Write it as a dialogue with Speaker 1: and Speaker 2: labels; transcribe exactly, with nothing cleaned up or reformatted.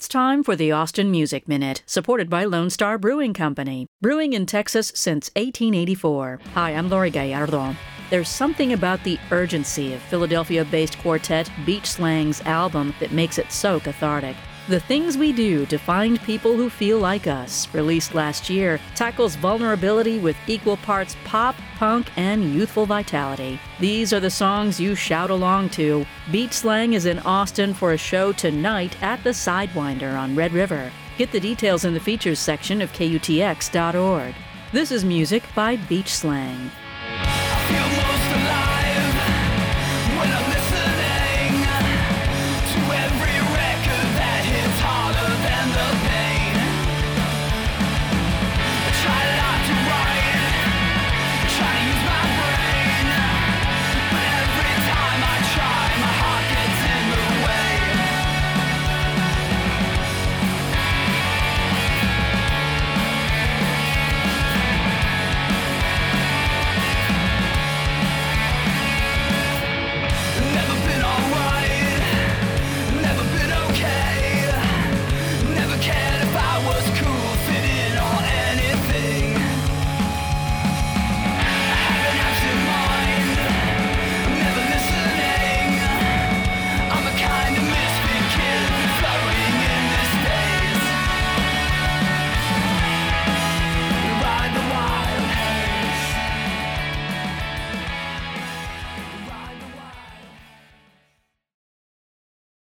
Speaker 1: It's time for the Austin Music Minute, supported by Lone Star Brewing Company, brewing in Texas since eighteen eighty-four. Hi, I'm Lori Gallardo. There's something about the urgency of Philadelphia-based quartet Beach Slang's album that makes it so cathartic. The Things We Do to Find People Who Feel Like Us, released last year, tackles vulnerability with equal parts pop, punk, and youthful vitality. These are the songs you shout along to. Beach Slang is in Austin for a show tonight at the Sidewinder on Red River. Get the details in the features section of K U T X dot org. This is music by Beach Slang.